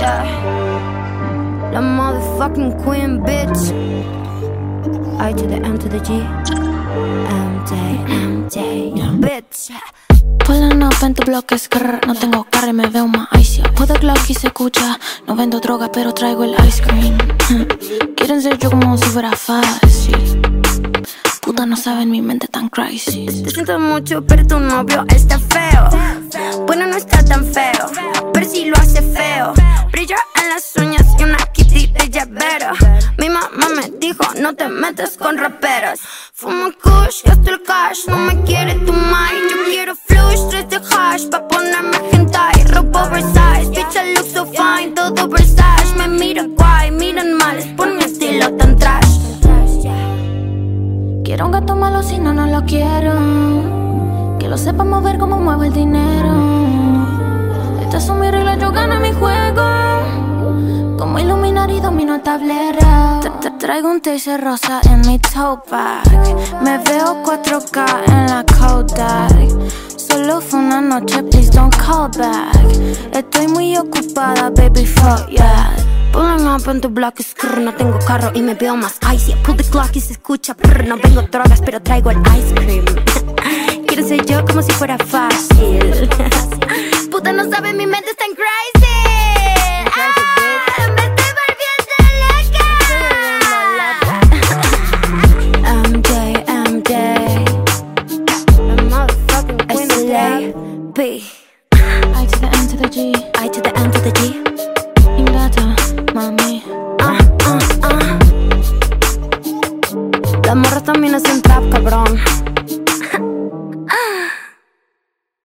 yeah. La motherfucking queen, bitch. I to the M to the G. MJ, bitch. Pulling up en tu bloque, skrr. No tengo carro y me veo más icy. Puedo Glock y se escucha. No vendo droga, pero traigo el ice cream. Quieren ser yo como si fuera fácil. Puta, no saben mi mente tan crazy. Te siento mucho, pero tu novio está feo. Bueno, no está tan feo, pero sí lo hace feo. Brilla en las uñas y una kitty de llavero. Mi mamá me dijo, no te metas con raperos. Fumo kush, gasto el cash, no me quiere tu mind. Yo quiero flush, 3 de hash, pa' ponerme hentai. Robo oversize, bitch I look so fine, todo Versace. Me mira guay, miran mal, es por mi estilo tan trash. Quiero un gato malo, si no, no lo quiero. Que lo sepa mover como muevo el dinero. Estas son mis reglas, yo gano mi juego. Como Illuminati domino el tablero. Traigo un taser rosa en mi tote bag. Me veo 4K en la Kodak. Solo fue una noche, please don't call back. Estoy muy ocupada, baby, fuck yeah. Pulling up en tu block, skrr. No tengo carro y me veo más icy. Pull the clock y se escucha, prr. No vengo drogas, pero traigo el ice cream. Quiero ser yo como si fuera fácil. Puta, no sabe, mi mente es tan crazy. Me estoy volviendo loca. The motherfucking queen of SLAP. I to the M to the G. I to the M to the G. Ingrata, mami. Las morras también hacen trap, cabrón.